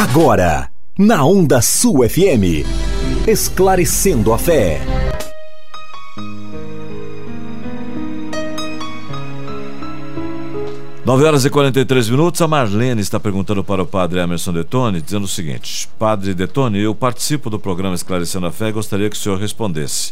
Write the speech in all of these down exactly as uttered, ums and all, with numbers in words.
Agora, na Onda Sul F M, esclarecendo a fé. nove horas e quarenta e três minutos, a Marlene está perguntando para o padre Emerson Detoni, dizendo o seguinte: Padre Detoni, eu participo do programa Esclarecendo a Fé e gostaria que o senhor respondesse.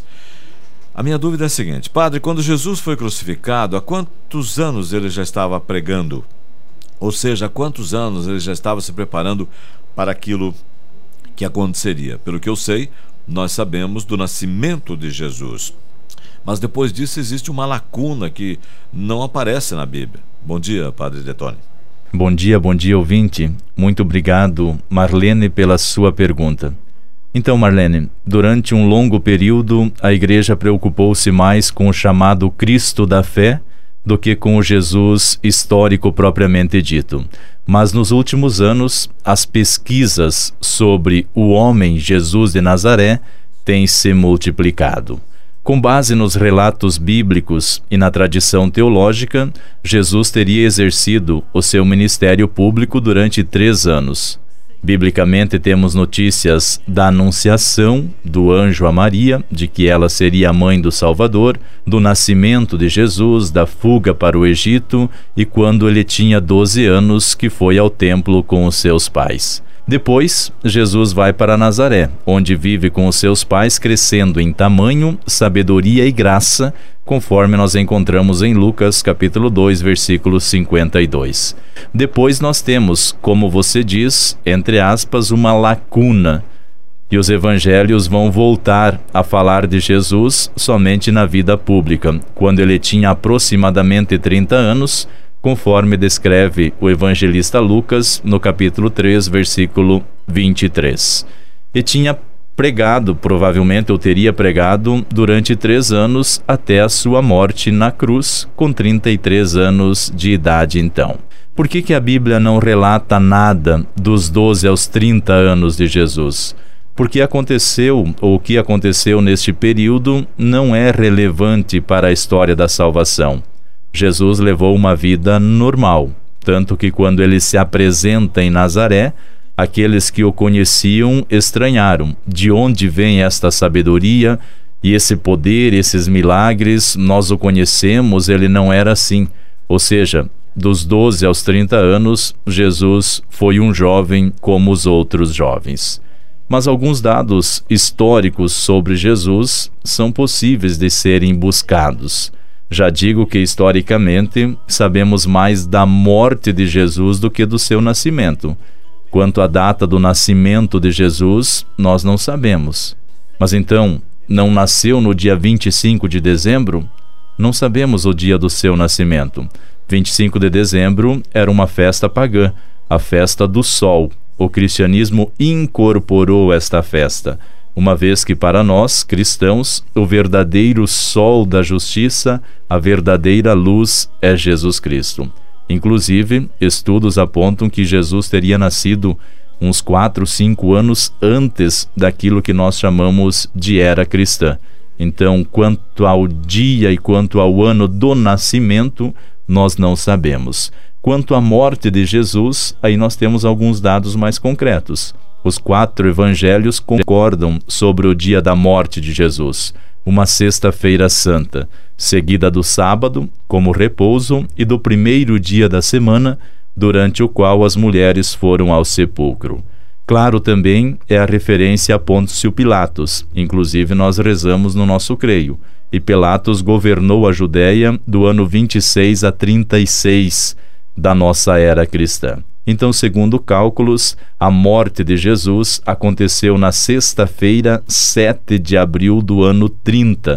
A minha dúvida é a seguinte: Padre, quando Jesus foi crucificado, há quantos anos ele já estava pregando? Ou seja, há quantos anos ele já estava se preparando para aquilo que aconteceria? Pelo que eu sei, nós sabemos do nascimento de Jesus. Mas depois disso existe uma lacuna que não aparece na Bíblia. Bom dia, Padre Detoni. Bom dia, bom dia, ouvinte. Muito obrigado, Marlene, pela sua pergunta. Então, Marlene, durante um longo período, a Igreja preocupou-se mais com o chamado Cristo da fé do que com o Jesus histórico propriamente dito. Mas nos últimos anos, as pesquisas sobre o homem Jesus de Nazaré têm se multiplicado. Com base nos relatos bíblicos e na tradição teológica, Jesus teria exercido o seu ministério público durante três anos. Biblicamente temos notícias da anunciação do anjo a Maria, de que ela seria a mãe do Salvador, do nascimento de Jesus, da fuga para o Egito e quando ele tinha doze anos que foi ao templo com os seus pais. Depois, Jesus vai para Nazaré, onde vive com os seus pais, crescendo em tamanho, sabedoria e graça, conforme nós encontramos em Lucas capítulo dois, versículo cinquenta e dois. Depois nós temos, como você diz, entre aspas, uma lacuna, e os evangelhos vão voltar a falar de Jesus somente na vida pública, quando ele tinha aproximadamente trinta anos, conforme descreve o evangelista Lucas no capítulo três, versículo vinte e três. E tinha pregado, provavelmente ou teria pregado, durante três anos até a sua morte na cruz, com trinta e três anos de idade então. Por que que a Bíblia não relata nada dos doze aos trinta anos de Jesus? Porque aconteceu, ou o que aconteceu neste período, não é relevante para a história da salvação. Jesus levou uma vida normal, tanto que quando ele se apresenta em Nazaré, aqueles que o conheciam estranharam. De onde vem esta sabedoria e esse poder, esses milagres? Nós o conhecemos, ele não era assim. Ou seja, dos doze aos trinta anos, Jesus foi um jovem como os outros jovens. Mas alguns dados históricos sobre Jesus são possíveis de serem buscados. Já digo que, historicamente, sabemos mais da morte de Jesus do que do seu nascimento. Quanto à data do nascimento de Jesus, nós não sabemos. Mas então, não nasceu no dia vinte e cinco de dezembro? Não sabemos o dia do seu nascimento. vinte e cinco de dezembro era uma festa pagã, a festa do sol. O cristianismo incorporou esta festa, uma vez que para nós, cristãos, o verdadeiro sol da justiça, a verdadeira luz é Jesus Cristo. Inclusive, estudos apontam que Jesus teria nascido uns quatro, cinco anos antes daquilo que nós chamamos de era cristã. Então, quanto ao dia e quanto ao ano do nascimento, nós não sabemos. Quanto à morte de Jesus, aí nós temos alguns dados mais concretos. Os quatro evangelhos concordam sobre o dia da morte de Jesus, uma sexta-feira santa, seguida do sábado, como repouso, e do primeiro dia da semana, durante o qual as mulheres foram ao sepulcro. Claro também é a referência a Pôncio Pilatos, inclusive nós rezamos no nosso creio, e Pilatos governou a Judéia do ano vinte e seis a trinta e seis da nossa era cristã. Então, segundo cálculos, a morte de Jesus aconteceu na sexta-feira, sete de abril do ano trinta.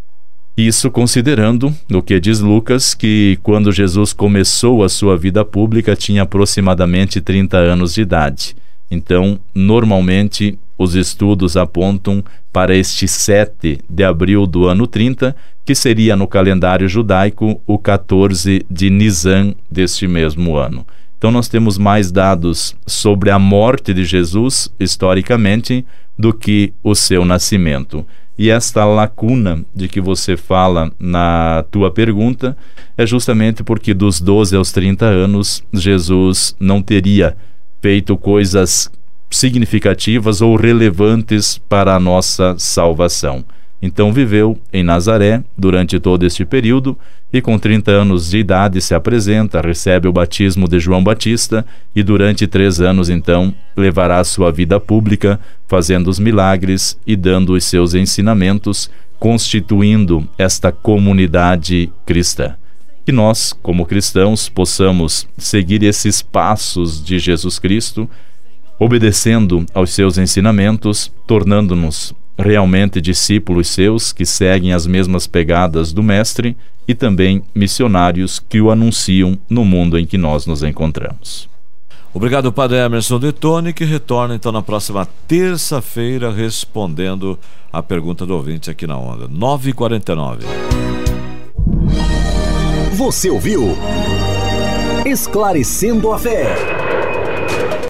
Isso considerando, no que diz Lucas, que quando Jesus começou a sua vida pública tinha aproximadamente trinta anos de idade. Então, normalmente, os estudos apontam para este sete de abril do ano trinta, que seria no calendário judaico o quatorze de Nisan deste mesmo ano. Então nós temos mais dados sobre a morte de Jesus, historicamente, do que o seu nascimento. E esta lacuna de que você fala na tua pergunta é justamente porque dos doze aos trinta anos, Jesus não teria feito coisas significativas ou relevantes para a nossa salvação. Então viveu em Nazaré durante todo este período e com trinta anos de idade se apresenta, recebe o batismo de João Batista e durante três anos então levará a sua vida pública, fazendo os milagres e dando os seus ensinamentos, constituindo esta comunidade cristã. Que nós, como cristãos, possamos seguir esses passos de Jesus Cristo, obedecendo aos seus ensinamentos, tornando-nos realmente discípulos seus que seguem as mesmas pegadas do Mestre e também missionários que o anunciam no mundo em que nós nos encontramos. Obrigado, Padre Emerson Detoni, que retorna então na próxima terça-feira respondendo a pergunta do ouvinte aqui na Onda. nove e quarenta e nove. Você ouviu Esclarecendo a Fé.